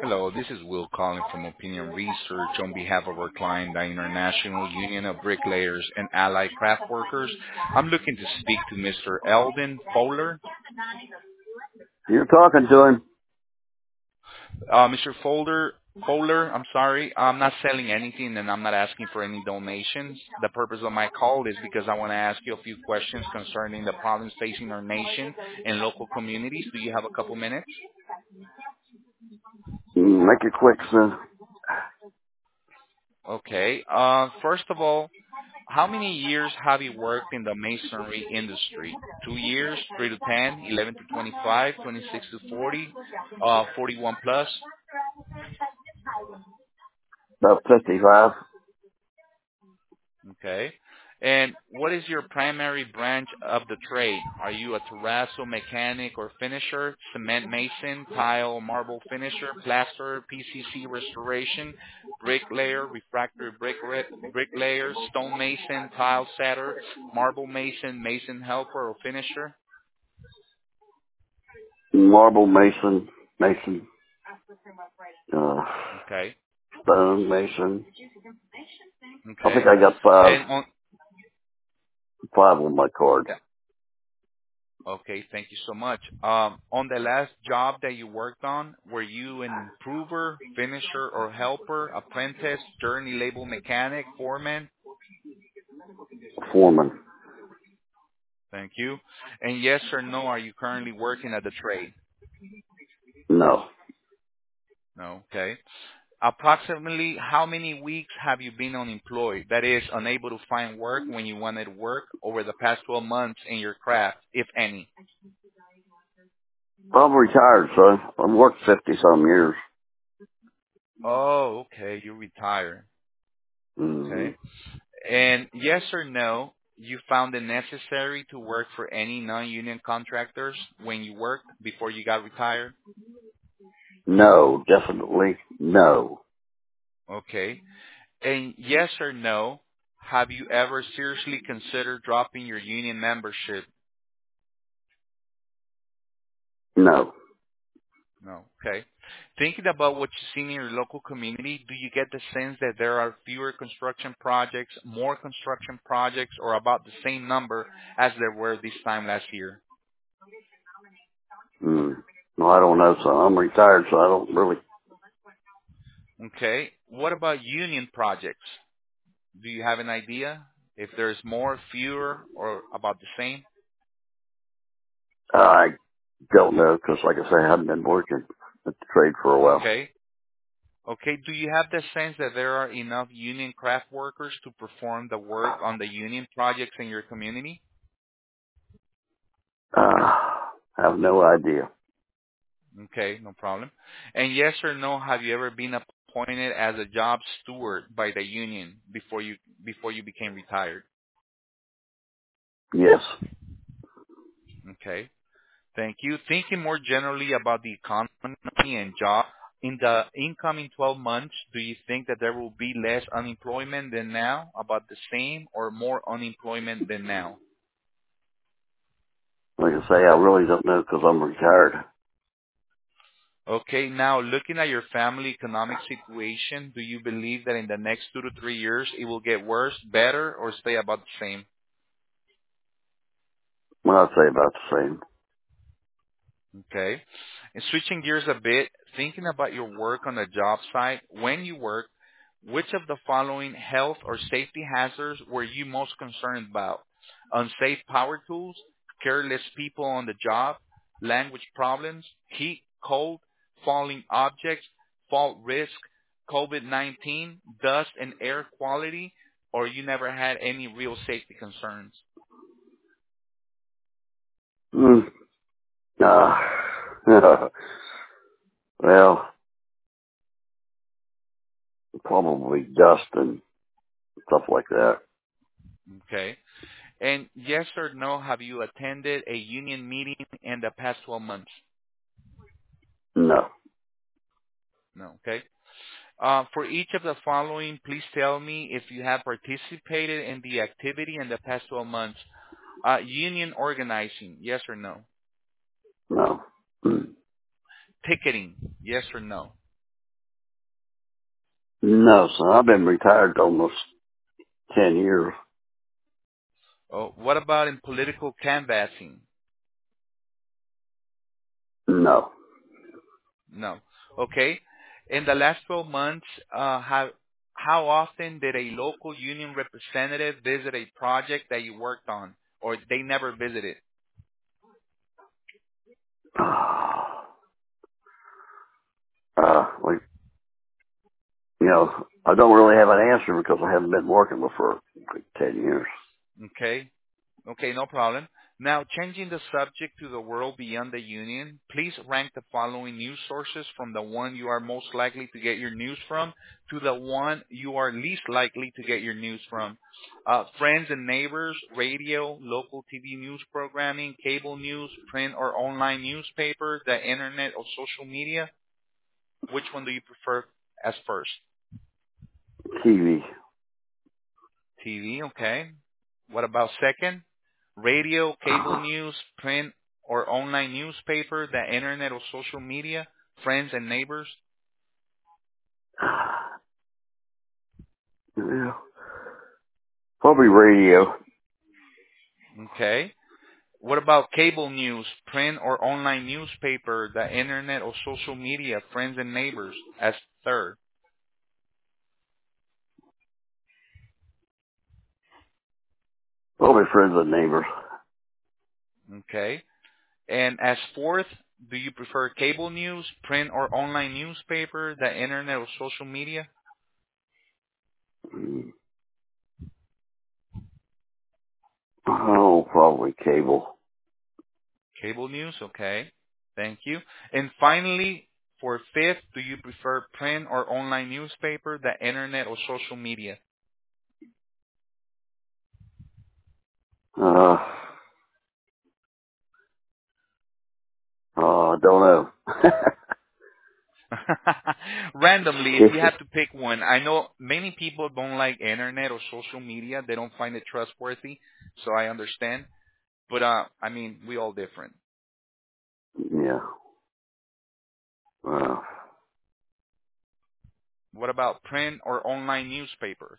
Hello, this is Will calling from Opinion Research on behalf of our client, the International Union of Bricklayers and Allied Craft Workers. I'm looking to speak to Mr. Eldon Fowler. You're talking to him. Mr. Fowler, I'm sorry, I'm not selling anything and I'm not asking for any donations. The purpose of my call is because I want to ask you a few questions concerning the problems facing our nation and local communities. Do you have a couple minutes? Make it quick, son. Okay. First of all, how many years have you worked in the masonry industry? 2 years, 3 to 10, 11 to 25, 26 to 40, 41 plus? About 55. Okay. And what is your primary branch of the trade? Are you a terrazzo mechanic or finisher, cement mason, tile, marble finisher, plaster, PCC restoration, bricklayer, refractory bricklayer, stone mason, tile setter, marble mason, mason helper or finisher? Marble mason, uh, Okay. stone mason. I think Okay. I got five, And on five on my card. yeah, okay, thank you so much. On the last job that you worked on, were you an improver, finisher, or helper, apprentice, journey label mechanic, foreman? Foreman. Thank you. And yes or no, are you currently working at the trade? No. No. Okay. Approximately how many weeks have you been unemployed? That is, unable to find work when you wanted work over the past 12 months in your craft, if any? I'm retired, son. I've worked 50 some years. Oh, okay. You retired. Mm-hmm. Okay. And yes or no, you found it necessary to work for any non-union contractors when you worked before you got retired? No, definitely no. Okay. And yes or no, have you ever seriously considered dropping your union membership? No. No. Okay. Thinking about what you see in your local community, do you get the sense that there are fewer construction projects, more construction projects, or about the same number as there were this time last year? Mm. No, I don't know, son. I'm retired, so I don't really, Okay. What about union projects? Do you have an idea if there's more, fewer, or about the same? I don't know, because like I say, I haven't been working at the trade for a while. Okay. Okay. Do you have the sense that there are enough union craft workers to perform the work on the union projects in your community? I have no idea. Okay, no problem. And yes or no, have you ever been appointed as a job steward by the union before you became retired? Yes. Okay. Thank you. Thinking more generally about the economy and job, in the incoming 12 months, do you think that there will be less unemployment than now, about the same, or more unemployment than now? Like I say, I really don't know because I'm retired. Okay, now looking at your family economic situation, do you believe that in the next 2 to 3 years it will get worse, better, or stay about the same? Well, I'd say about the same. Okay. And switching gears a bit, thinking about your work on the job site, when you work, which of the following health or safety hazards were you most concerned about? Unsafe power tools, careless people on the job, language problems, heat, cold, falling objects, fault risk, COVID-19, dust and air quality, or you never had any real safety concerns? Hmm. Well, probably dust and stuff like that. Okay. And yes or no, have you attended a union meeting in the past 12 months? No. No. Okay. For each of the following, please tell me if you have participated in the activity in the past 12 months. Union organizing, yes or no? No. Hmm. Picketing, yes or no? No, son. I've been retired almost 10 years. Oh, what about in political canvassing? No. No. Okay. In the last 12 months, how often did a local union representative visit a project that you worked on, or they never visited? Like, I don't really have an answer because I haven't been working for like 10 years. Okay. Okay, no problem. Now, changing the subject to the world beyond the union, please rank the following news sources from the one you are most likely to get your news from to the one you are least likely to get your news from. Friends and neighbors, radio, local TV news programming, cable news, print or online newspaper, the internet or social media. Which one do you prefer as first? TV. TV, okay. What about second? Radio, cable news, print or online newspaper, the internet or social media, friends and neighbors. Yeah. Probably radio. Okay. What about cable news, print or online newspaper, the internet or social media, friends and neighbors as third? Probably friends and neighbors. Okay. And as fourth, do you prefer cable news, print or online newspaper, the internet or social media? Oh, probably cable. Cable news, okay. Thank you. And finally, for fifth, do you prefer print or online newspaper, the internet or social media? Uh, don't know. Randomly, if you have to pick one, I know many people don't like internet or social media. They don't find it trustworthy, so I understand. But I mean, we all different. Yeah. Uh, What about print or online newspapers?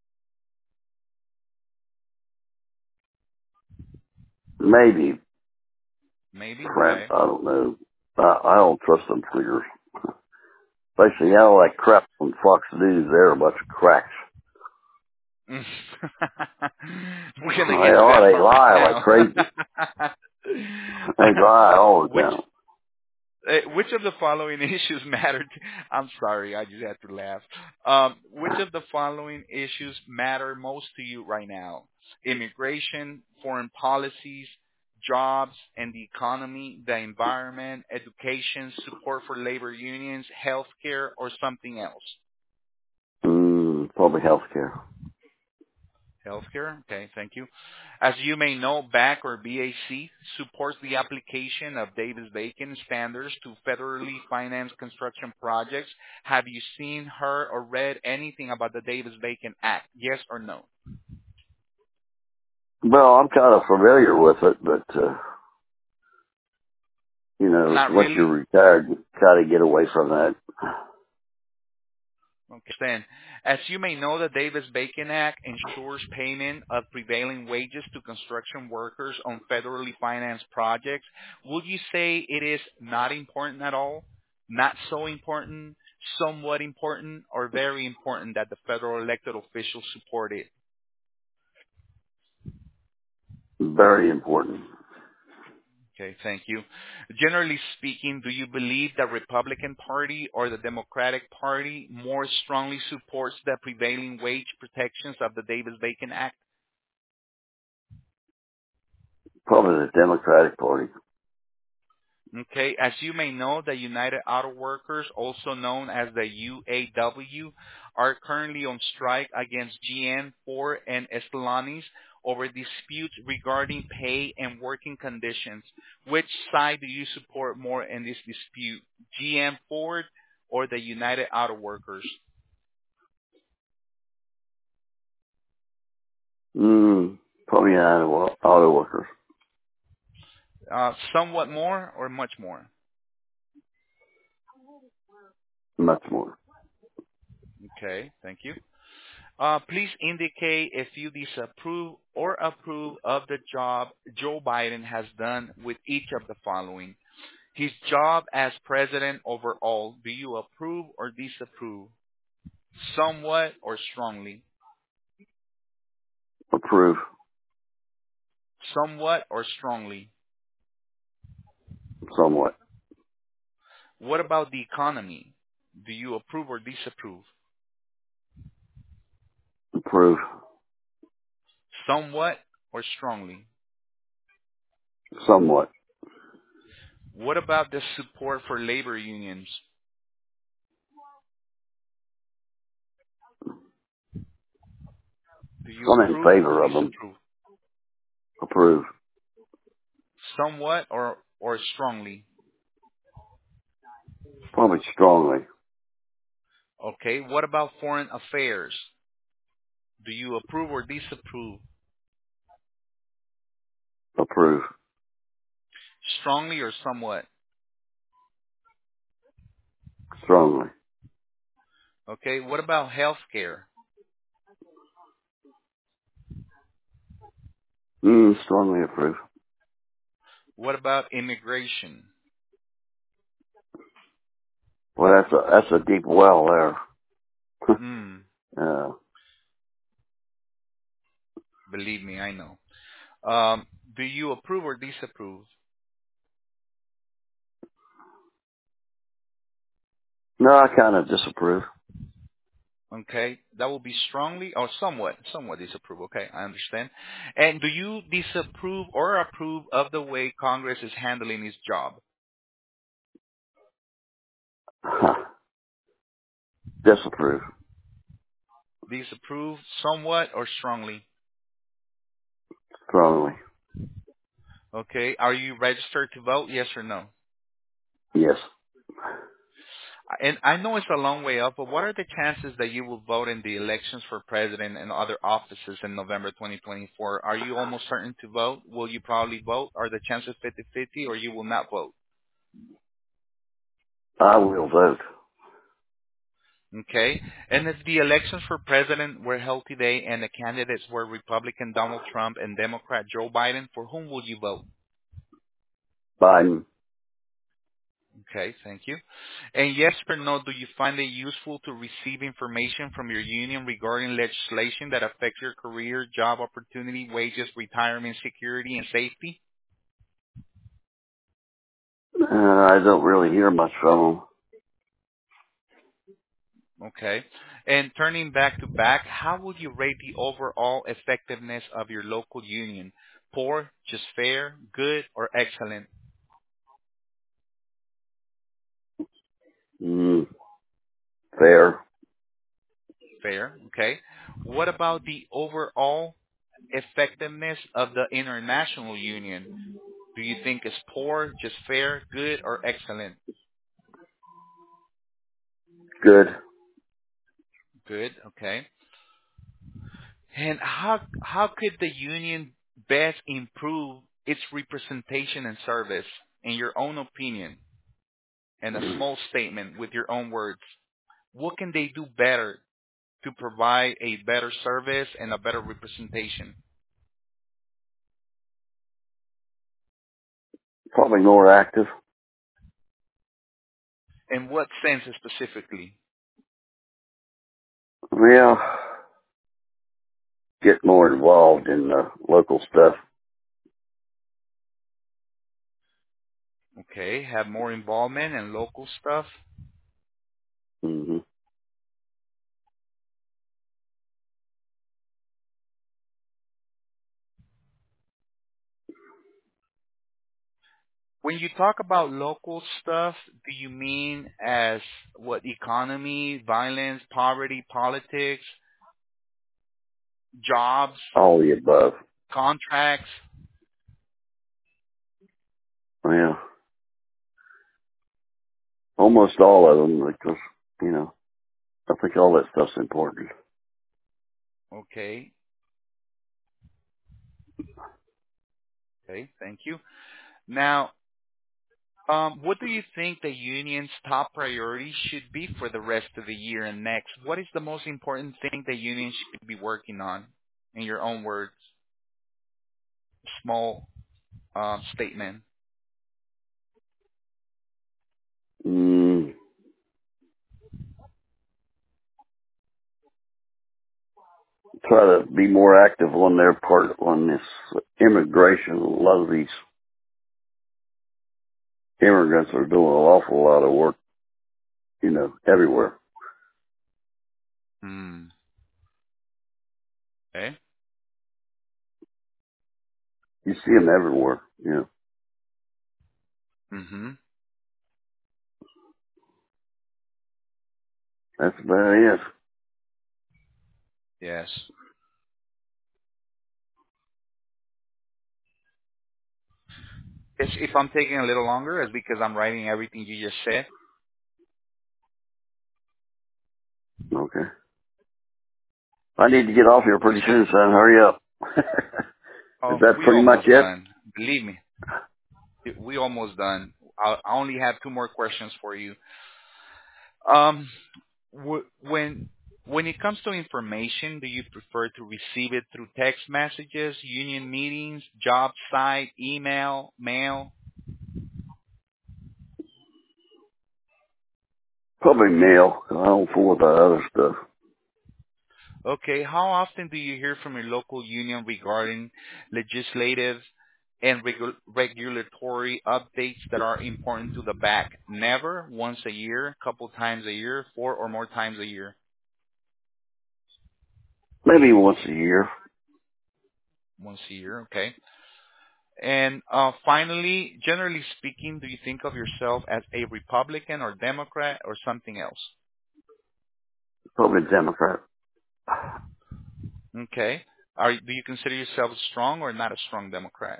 maybe Maybe, print. okay. I don't know. I don't trust them figures. Basically, like crap on Fox News. They're a bunch of cracks. We're They gonna get to are. that They part right lie like now. crazy. They lie all the which time. which of the following issues matter? I'm sorry, I just had to laugh. Which of the following issues matter most to you right now? Immigration, foreign policies, jobs and the economy, the environment, education, support for labor unions, healthcare, or something else? Probably healthcare. Healthcare. Okay, thank you. As you may know, BAC or BAC supports the application of Davis-Bacon standards to federally financed construction projects. Have you seen, heard, or read anything about the Davis-Bacon Act? Yes or no? Well, I'm kind of familiar with it, but Not once you're really? retired, you kind of get away from that. Okay. Then, as you may know, the Davis-Bacon Act ensures payment of prevailing wages to construction workers on federally financed projects. Would you say it is not important at all, not so important, somewhat important, or very important that the federal elected officials support it? Very important. Okay, thank you. Generally speaking, do you believe the Republican Party or the Democratic Party more strongly supports the prevailing wage protections of the Davis-Bacon Act? Probably the Democratic Party. Okay, as you may know, the United Auto Workers, also known as the UAW, are currently on strike against GM, Ford, and Stellantis over disputes regarding pay and working conditions. Which side do you support more in this dispute, GM, Ford, or the United Auto Workers? Probably auto workers. Somewhat more or much more? Much more. Okay, thank you. Please indicate if you disapprove or approve of the job Joe Biden has done with each of the following. His job as president overall, do you approve or disapprove? Somewhat or strongly? Approve. Somewhat or strongly? Somewhat. What about the economy? Do you approve or disapprove? Approve. Somewhat or strongly? Somewhat. What about the support for labor unions? Do you I'm in approve or favor of them. disapprove? Approve. Somewhat or strongly? Probably strongly. Okay. What about foreign affairs? Do you approve or disapprove? Approve. Strongly or somewhat? Strongly. Okay. What about health care? Strongly approve. What about immigration? Well, that's a deep well there. Hmm. uh, Believe me, I know. Do you approve or disapprove? no, I kind of disapprove. Okay, that will be strongly or somewhat disapprove. Okay, I understand. And do you disapprove or approve of the way Congress is handling its job? Disapprove. Disapprove somewhat or strongly? Strongly. Okay, are you registered to vote? Yes or no? Yes. And I know it's a long way up, but what are the chances that you will vote in the elections for president and other offices in November 2024? Are you almost certain to vote? Will you probably vote? Are the chances 50-50 or you will not vote? I will vote. Okay. And if the elections for president were held today and the candidates were Republican Donald Trump and Democrat Joe Biden, for whom will you vote? Biden. Okay, thank you. And yes or no, do you find it useful to receive information from your union regarding legislation that affects your career, job opportunity, wages, retirement, security, and safety? I don't really hear much from Okay. And turning back to back, how would you rate the overall effectiveness of your local union? Poor, just fair, good, or excellent? them. Fair. Fair. Okay. What about the overall effectiveness of the international union? Do you think it's poor, just fair, good, or excellent? Good. Good. Okay. And how could the union best improve its representation and service, in your own opinion, and a small statement with your own words? What can they do better to provide a better service and a better representation? Probably more active. In what sense specifically? Well, get more involved in the local stuff. Okay, have more involvement in local stuff. hmm When you talk about local stuff, do you mean as what, economy, violence, poverty, politics, jobs, All the above. contracts? Well, almost all of them because, you know, I think all that stuff's important. Okay. Okay, thank you. Now, What do you think the union's top priority should be for the rest of the year and next? What is the most important thing the union should be working on? In your own words, small statement. Mm, try to be more active on their part on this immigration. A lot of these immigrants are doing an awful lot of work, everywhere. Hmm. Okay. You see them everywhere. Mm-hmm. That's about it. Yes. If I'm taking a little longer, it's because I'm writing everything you just said. Okay. I need to get off here You pretty said, soon, son. Hurry up. Is oh, that we pretty much almost it? done. Believe me, we almost done. I only have two more questions for you. Um, when it comes to information, do you prefer to receive it through text messages, union meetings, job site, email, mail? Probably mail. I don't fool with that other stuff. Okay. How often do you hear from your local union regarding legislative and regulatory updates that are important to the back? Never, once a year, couple times a year, 4 or more times a year? Maybe once a year. Once a year, okay. And finally, generally speaking, do you think of yourself as a Republican or Democrat or something else? Probably Democrat. Okay. Do you consider yourself strong or not a strong Democrat?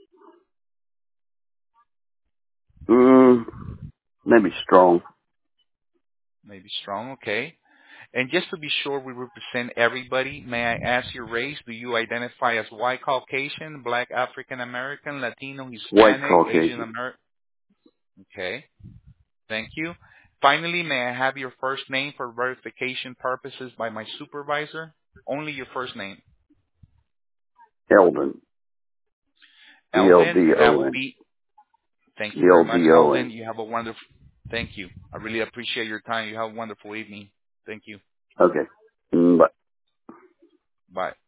Mm, maybe strong. Maybe strong, okay. And just to be sure we represent everybody, may I ask your race? Do you identify as white Caucasian, black African American, Latino, White Hispanic, Asian Caucasian. American? Okay, thank you. Finally, may I have your first name for verification purposes by my supervisor? Only your first name. Eldon. Eldon, that would Eldon. be, thank you very much, Eldon. Eldon. You have a wonderful, thank you. I really appreciate your time. You have a wonderful evening. Thank you. Okay. Bye. Bye.